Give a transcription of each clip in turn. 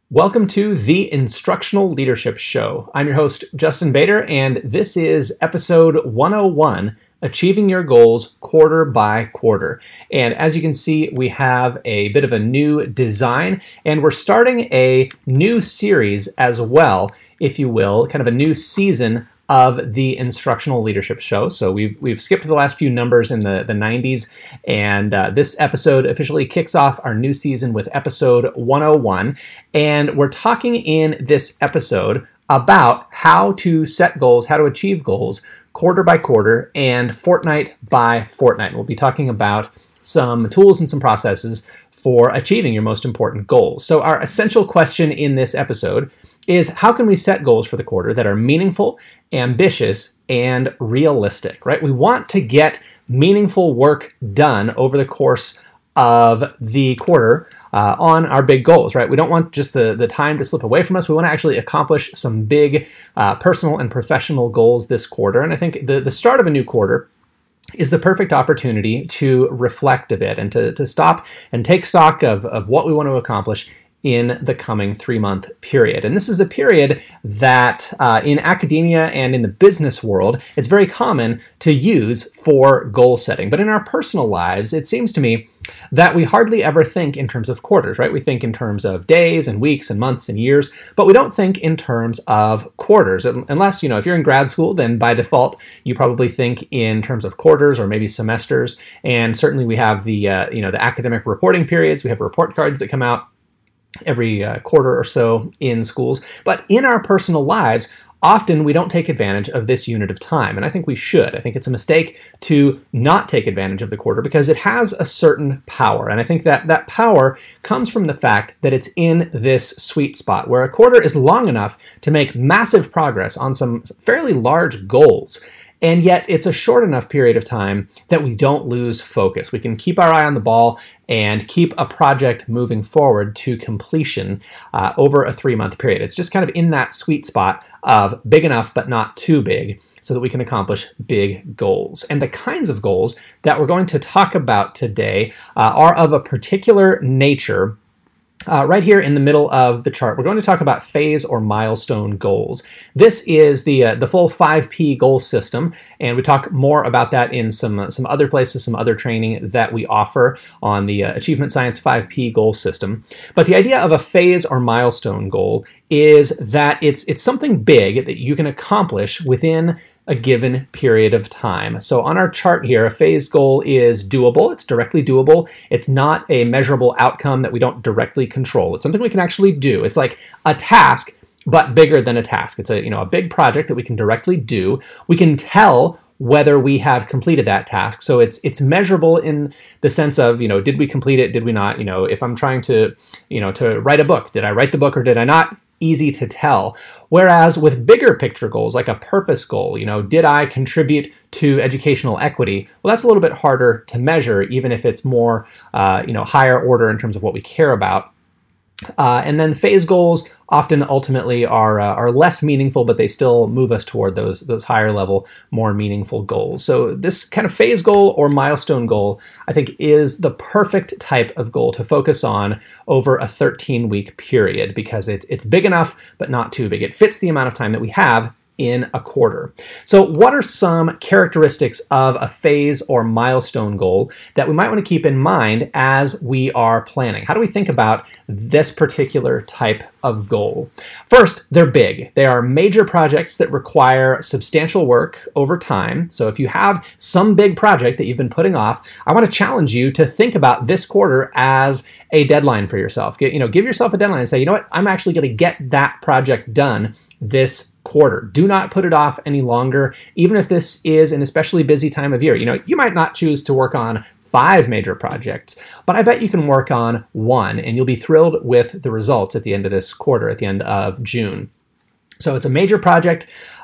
Welcome to the Instructional Leadership Show. I'm your host, Justin Bader, and this is episode 101, Achieving Your Goals Quarter by Quarter. And as you can see, we have a bit of a new design, and we're starting a new series as well, if you will, kind of a new season of the Instructional Leadership Show. So we've skipped the last few numbers in the 90s, and this episode officially kicks off our new season with episode 101. And we're talking in this episode about how to set goals, how to achieve goals quarter by quarter and fortnight by fortnight. We'll be talking about some tools and some processes for achieving your most important goals. So our essential question in this episode is, how can we set goals for the quarter that are meaningful, ambitious, and realistic, right? We want to get meaningful work done over the course of the quarter on our big goals, right? We don't want just the time to slip away from us. We want to actually accomplish some big personal and professional goals this quarter. And I think the start of a new quarter is the perfect opportunity to reflect a bit and to stop and take stock of what we want to accomplish in the coming 3-month period. And this is a period that in academia and in the business world, it's very common to use for goal setting. But in our personal lives, it seems to me that we hardly ever think in terms of quarters, right? We think in terms of days and weeks and months and years, but we don't think in terms of quarters. Unless, if you're in grad school, then by default, you probably think in terms of quarters or maybe semesters. And certainly we have the academic reporting periods. We have report cards that come out every quarter or so in schools. But in our personal lives, often we don't take advantage of this unit of time, and I think we should. I think it's a mistake to not take advantage of the quarter because it has a certain power, and I think that power comes from the fact that it's in this sweet spot where a quarter is long enough to make massive progress on some fairly large goals. And yet it's a short enough period of time that we don't lose focus. We can keep our eye on the ball and keep a project moving forward to completion over a 3-month period. It's just kind of in that sweet spot of big enough but not too big so that we can accomplish big goals. And the kinds of goals that we're going to talk about today are of a particular nature. Right here in the middle of the chart, we're going to talk about phase or milestone goals. This is the full 5P goal system, and we talk more about that in some other places, some other training that we offer on the Achievement Science 5P goal system. But the idea of a phase or milestone goal is that it's something big that you can accomplish within a given period of time. So on our chart here, a phase goal is doable. It's directly doable. It's not a measurable outcome that we don't directly control. It's something we can actually do. It's like a task, but bigger than a task. It's a big project that we can directly do. We can tell whether we have completed that task. So it's measurable in the sense of, did we complete it? Did we not? If I'm trying to write a book, did I write the book or did I not? Easy to tell. Whereas with bigger picture goals, like a purpose goal, did I contribute to educational equity? Well, that's a little bit harder to measure, even if it's more, higher order in terms of what we care about. And then phase goals often ultimately are less meaningful, but they still move us toward those higher level, more meaningful goals. So this kind of phase goal or milestone goal, I think, is the perfect type of goal to focus on over a 13-week period because it's big enough, but not too big. It fits the amount of time that we have in a quarter. So what are some characteristics of a phase or milestone goal that we might want to keep in mind as we are planning? How do we think about this particular type of goal? First, they're big. They are major projects that require substantial work over time. So if you have some big project that you've been putting off, I want to challenge you to think about this quarter as a deadline for yourself. Give yourself a deadline and say, I'm actually going to get that project done this quarter. Do not put it off any longer, even if this is an especially busy time of year. You might not choose to work on 5 major projects, but I bet you can work on 1 and you'll be thrilled with the results at the end of this quarter, at the end of June. So it's a major project.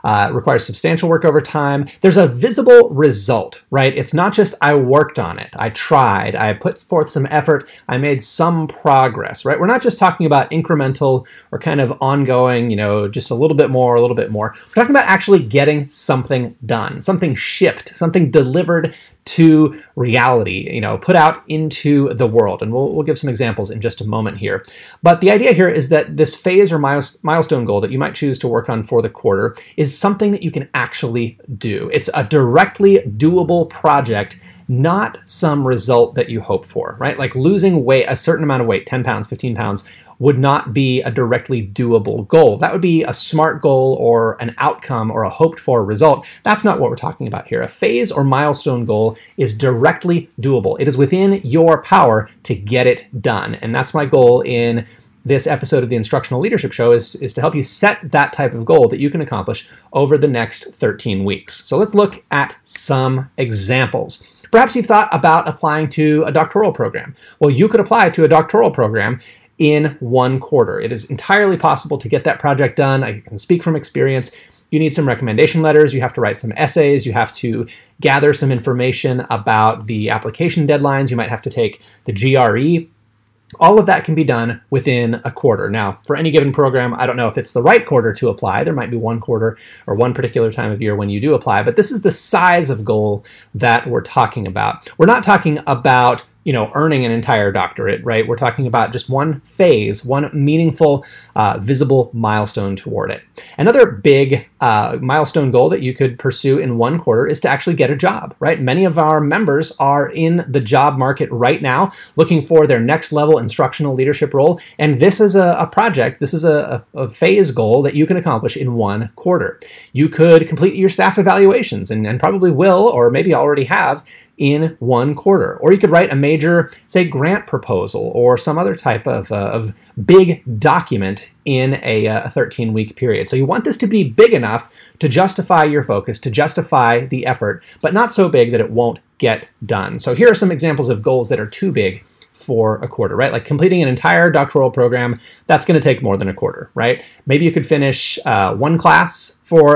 It requires substantial work over time. There's a visible result, right? It's not just I worked on it, I tried, I put forth some effort, I made some progress, right? We're not just talking about incremental or kind of ongoing, just a little bit more, a little bit more. We're talking about actually getting something done, something shipped, something delivered to reality, put out into the world. And we'll give some examples in just a moment here. But the idea here is that this phase or milestone goal that you might choose to work on for the quarter is something that you can actually do. It's a directly doable project, not some result that you hope for, right? Like losing weight, a certain amount of weight, 10 pounds, 15 pounds, would not be a directly doable goal. That would be a SMART goal or an outcome or a hoped for result. That's not what we're talking about here. A phase or milestone goal is directly doable. It is within your power to get it done. And that's my goal in this episode of the Instructional Leadership Show is to help you set that type of goal that you can accomplish over the next 13 weeks. So let's look at some examples. Perhaps you've thought about applying to a doctoral program. Well, you could apply to a doctoral program in one quarter. It is entirely possible to get that project done. I can speak from experience. You need some recommendation letters. You have to write some essays. You have to gather some information about the application deadlines. You might have to take the GRE. All of that can be done within a quarter. Now, for any given program, I don't know if it's the right quarter to apply. There might be one quarter or one particular time of year when you do apply, but this is the size of goal that we're talking about. We're not talking about earning an entire doctorate, right? We're talking about just one phase, one meaningful, visible milestone toward it. Another big milestone goal that you could pursue in one quarter is to actually get a job, right? Many of our members are in the job market right now, looking for their next level instructional leadership role. And this is a project, this is a phase goal that you can accomplish in one quarter. You could complete your staff evaluations and probably will, or maybe already have, in one quarter. Or you could write a major, say, grant proposal or some other type of big document in a 13-week period. So you want this to be big enough to justify your focus, to justify the effort, but not so big that it won't get done. So here are some examples of goals that are too big for a quarter, right? Like completing an entire doctoral program, that's going to take more than a quarter, right? Maybe you could finish one class for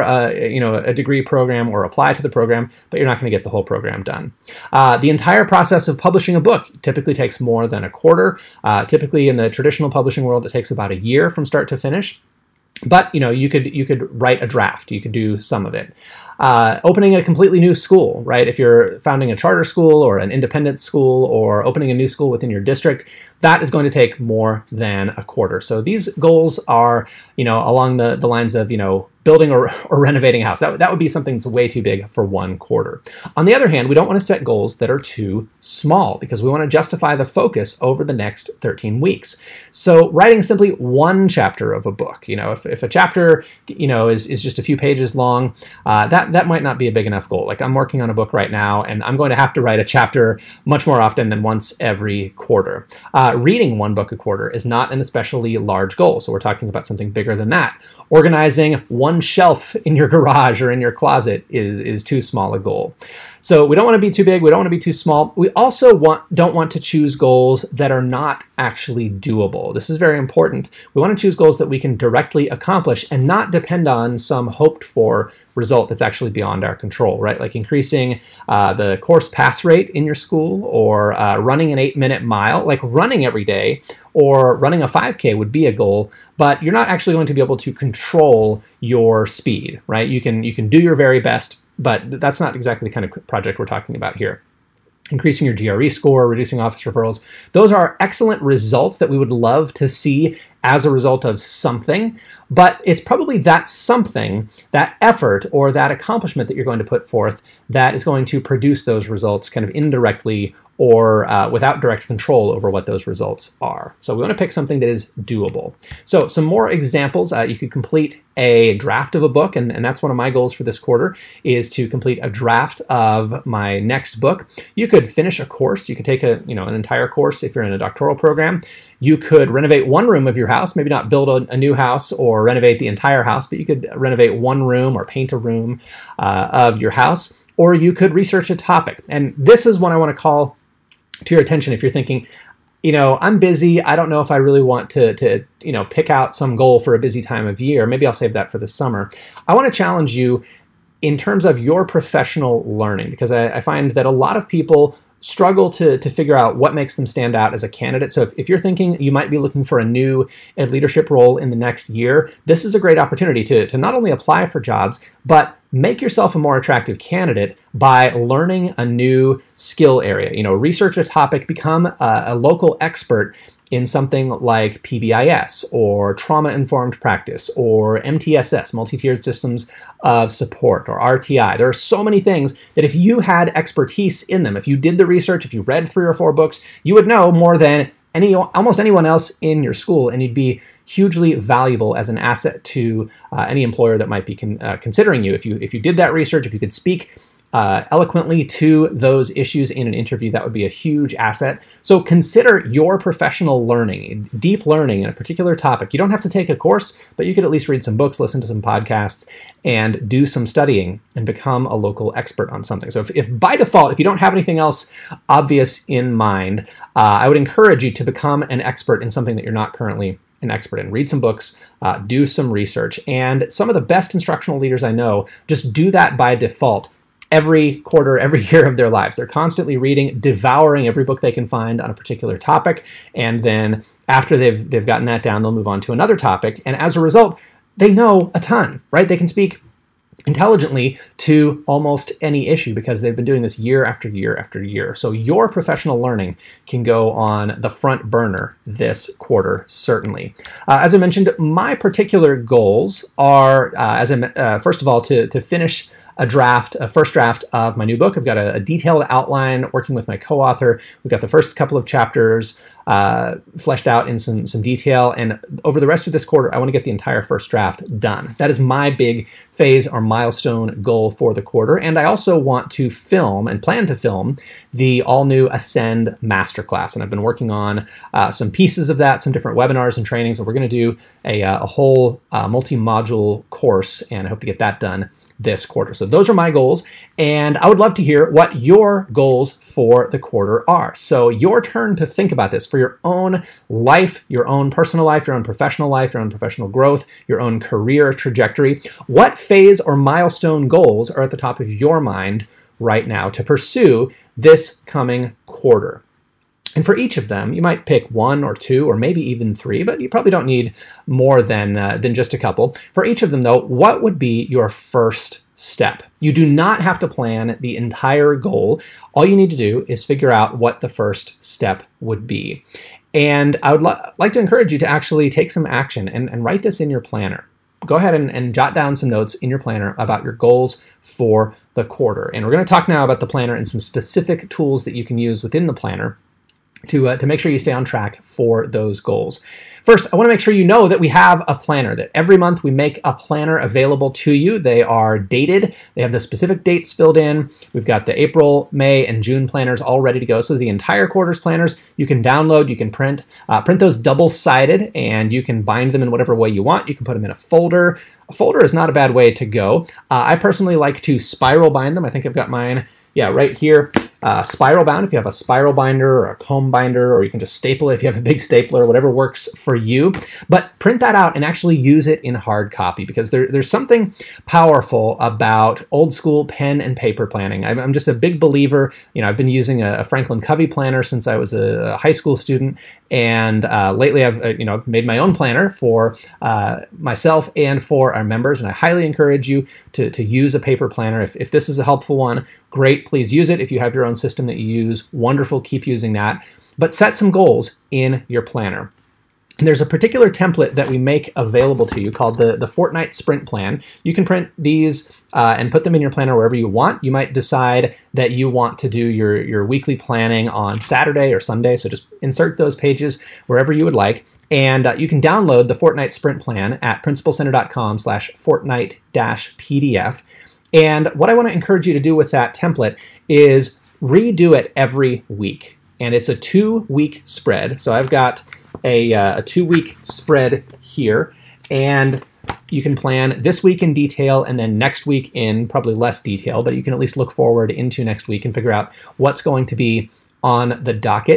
a degree program or apply to the program, but you're not going to get the whole program done. The entire process of publishing a book typically takes more than a quarter. Typically in the traditional publishing world, it takes about a year from start to finish. But you could write a draft. You could do some of it. Opening a completely new school, right? If you're founding a charter school or an independent school or opening a new school within your district, that is going to take more than a quarter. So these goals are, along the lines of, building or renovating a house. That would be something that's way too big for one quarter. On the other hand, we don't want to set goals that are too small because we want to justify the focus over the next 13 weeks. So writing simply one chapter of a book, if a chapter, is just a few pages long, that might not be a big enough goal. Like I'm working on a book right now and I'm going to have to write a chapter much more often than once every quarter. Reading one book a quarter is not an especially large goal. So we're talking about something bigger than that. Organizing one shelf in your garage or in your closet is too small a goal. So we don't want to be too big. We don't want to be too small. We also don't want to choose goals that are not actually doable. This is very important. We want to choose goals that we can directly accomplish and not depend on some hoped for result that's actually beyond our control, right? Like increasing the course pass rate in your school or running an 8-minute mile, like running every day or running a 5K would be a goal, but you're not actually going to be able to control your speed, right? You can do your very best, but that's not exactly the kind of project we're talking about here. Increasing your GRE score, reducing office referrals. Those are excellent results that we would love to see as a result of something, but it's probably that something, that effort or that accomplishment that you're going to put forth that is going to produce those results kind of indirectly or without direct control over what those results are. So we want to pick something that is doable. So some more examples. You could complete a draft of a book, and that's one of my goals for this quarter, is to complete a draft of my next book. You could finish a course. You could take an entire course if you're in a doctoral program. You could renovate one room of your house, maybe not build a new house or renovate the entire house, but you could renovate one room or paint a room of your house, or you could research a topic. And this is what I want to call to your attention if you're thinking, I'm busy. I don't know if I really want to pick out some goal for a busy time of year. Maybe I'll save that for the summer. I want to challenge you in terms of your professional learning, because I find that a lot of people struggle to figure out what makes them stand out as a candidate. So if you're thinking you might be looking for a new leadership role in the next year, this is a great opportunity to not only apply for jobs, but make yourself a more attractive candidate by learning a new skill area. Research a topic, become a local expert in something like PBIS or trauma-informed practice or MTSS, multi-tiered systems of support, or RTI. There are so many things that if you had expertise in them, if you did the research, if you read 3 or 4 books, you would know more than almost anyone else in your school, and you'd be hugely valuable as an asset to any employer that might be considering you. If you did that research, if you could speak eloquently to those issues in an interview, that would be a huge asset. So consider your professional learning, deep learning in a particular topic. You don't have to take a course, but you could at least read some books, listen to some podcasts, and do some studying and become a local expert on something. So if by default, if you don't have anything else obvious in mind, I would encourage you to become an expert in something that you're not currently an expert in. Read some books, do some research, and some of the best instructional leaders I know just do that by default. Every quarter, every year of their lives. They're constantly reading, devouring every book they can find on a particular topic, and then after they've gotten that down, they'll move on to another topic, and as a result, they know a ton, right? They can speak intelligently to almost any issue because they've been doing this year after year after year. So your professional learning can go on the front burner this quarter, certainly. As I mentioned, my particular goals are, first of all, to finish a first draft of my new book. I've got a detailed outline working with my co-author. We've got the first couple of chapters fleshed out in some detail, and over the rest of this quarter, I want to get the entire first draft done. That is my big phase or milestone goal for the quarter, and I also want to film and plan to film the all-new Ascend Masterclass, and I've been working on some pieces of that, some different webinars and trainings, and we're going to do a whole multi-module course, and I hope to get that done this quarter. So those are my goals, and I would love to hear what your goals for the quarter are. So your turn to think about this for your own life, your own personal life, your own professional life, your own professional growth, your own career trajectory. What phase or milestone goals are at the top of your mind right now to pursue this coming quarter? And for each of them, you might pick 1 or 2 or maybe even 3, but you probably don't need more than just a couple. For each of them, though, what would be your first step? You do not have to plan the entire goal. All you need to do is figure out what the first step would be. And I would like to encourage you to actually take some action and write this in your planner. Go ahead and jot down some notes in your planner about your goals for the quarter. And we're going to talk now about the planner and some specific tools that you can use within the planner to make sure you stay on track for those goals. First, I want to make sure you know that we have a planner, that every month we make a planner available to you. They are dated. They have the specific dates filled in. We've got the April, May, and June planners all ready to go. So the entire quarter's planners you can download, you can print those double-sided, and you can bind them in whatever way you want. You can put them in a folder. A folder is not a bad way to go. I personally like to spiral bind them. I think I've got mine, right here. Spiral bound if you have a spiral binder or a comb binder, or you can just staple it if you have a big stapler, whatever works for you. But print that out and actually use it in hard copy, because there's something powerful about old school pen and paper planning. I'm just a big believer. I've been using a Franklin Covey planner since I was a high school student, and lately I've made my own planner for myself and for our members, and I highly encourage you to use a paper planner. If this is a helpful one, great, please use it. If you have your own system that you use, wonderful, keep using that. But set some goals in your planner. And there's a particular template that we make available to you called the Fortnite Sprint Plan. You can print these and put them in your planner wherever you want. You might decide that you want to do your weekly planning on Saturday or Sunday, so just insert those pages wherever you would like. And you can download the Fortnite Sprint Plan at principalcenter.com/Fortnite-PDF. And what I want to encourage you to do with that template is redo it every week. And it's a 2-week spread. So I've got a 2-week spread here, and you can plan this week in detail and then next week in probably less detail, but you can at least look forward into next week and figure out what's going to be on the docket.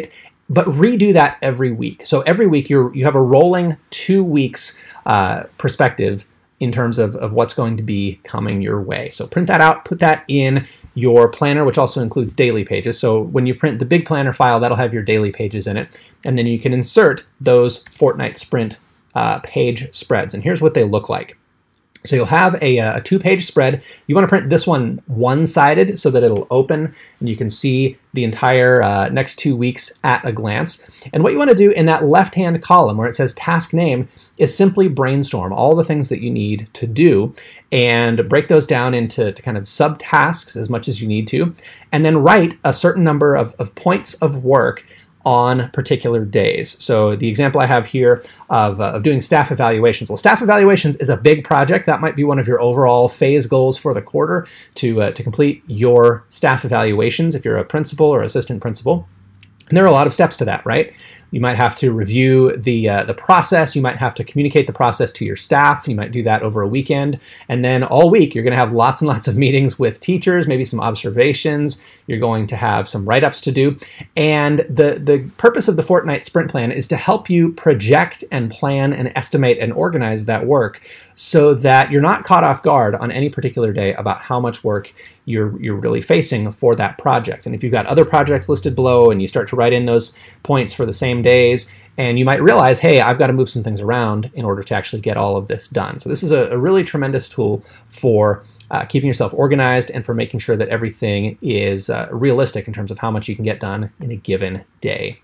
but redo that every week. So every week you have a rolling 2 weeks perspective in terms of what's going to be coming your way. So print that out, put that in your planner, which also includes daily pages. So when you print the big planner file, that'll have your daily pages in it. And then you can insert those Fortnite Sprint page spreads. And here's what they look like. So you'll have a 2-page spread. You want to print this one one-sided so that it'll open and you can see the entire next 2 weeks at a glance. And what you want to do in that left-hand column where it says task name is simply brainstorm all the things that you need to do and break those down into kind of subtasks as much as you need to, and then write a certain number of points of work on particular days. So the example I have here of doing staff evaluations. Well, staff evaluations is a big project. That might be one of your overall phase goals for the quarter to complete your staff evaluations if you're a principal or assistant principal. And there are a lot of steps to that, right? You might have to review the process. You might have to communicate the process to your staff. You might do that over a weekend. And then all week, you're going to have lots and lots of meetings with teachers, maybe some observations. You're going to have some write-ups to do. And the purpose of the Fortnite Sprint Plan is to help you project and plan and estimate and organize that work so that you're not caught off guard on any particular day about how much work you're really facing for that project. And if you've got other projects listed below and you start to write in those points for the same days, and you might realize, hey, I've got to move some things around in order to actually get all of this done. So this is a really tremendous tool for keeping yourself organized and for making sure that everything is realistic in terms of how much you can get done in a given day.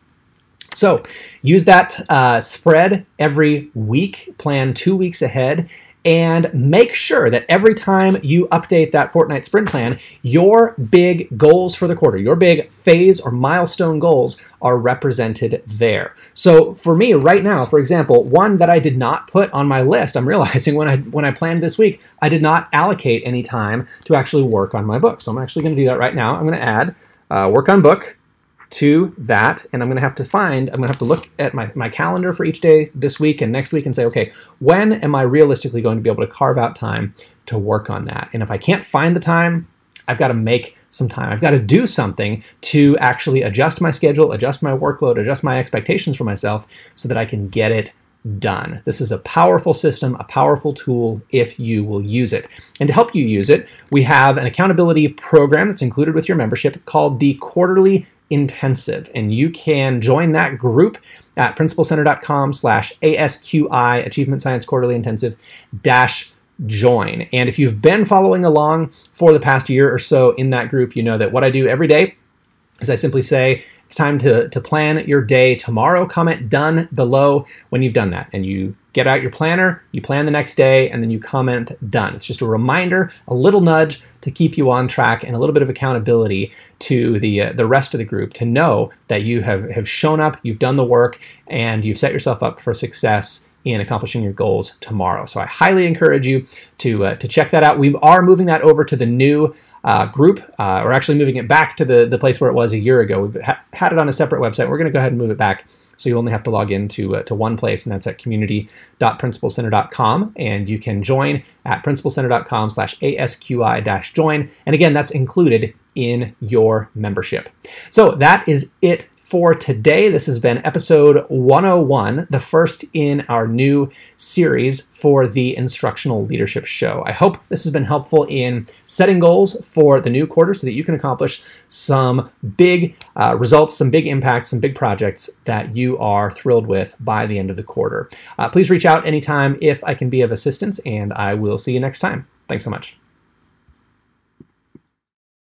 So use that spread every week, plan 2 weeks ahead, and make sure that every time you update that Fortnite Sprint Plan, your big goals for the quarter, your big phase or milestone goals are represented there. So for me right now, for example, one that I did not put on my list, I'm realizing when I planned this week, I did not allocate any time to actually work on my book. So I'm actually going to do that right now. I'm going to add work on book to that, and I'm going to have to look at my calendar for each day this week and next week and say, okay, when am I realistically going to be able to carve out time to work on that? And if I can't find the time, I've got to make some time. I've got to do something to actually adjust my schedule, adjust my workload, adjust my expectations for myself so that I can get it done. This is a powerful system, a powerful tool if you will use it. And to help you use it, we have an accountability program that's included with your membership called the Quarterly Intensive, and you can join that group at principalcenter.com/ASQI Achievement Science Quarterly Intensive -join. And if you've been following along for the past year or so in that group, you know that what I do every day is I simply say, it's time to plan your day tomorrow. Comment done below when you've done that. And you get out your planner, you plan the next day, and then you comment done. It's just a reminder, a little nudge to keep you on track and a little bit of accountability to the rest of the group to know that you have shown up, you've done the work, and you've set yourself up for success in accomplishing your goals tomorrow. So I highly encourage you to check that out. We are moving that over to the new group. We're actually moving it back to the place where it was a year ago. We've had it on a separate website. We're going to go ahead and move it back. So you only have to log into to one place, and that's at community.principalcenter.com. And you can join at principalcenter.com/ASQI-join. And again, that's included in your membership. So that is it for today. This has been episode 101, the first in our new series for the Instructional Leadership Show. I hope this has been helpful in setting goals for the new quarter so that you can accomplish some big results, some big impacts, some big projects that you are thrilled with by the end of the quarter. Please reach out anytime if I can be of assistance, and I will see you next time. Thanks so much.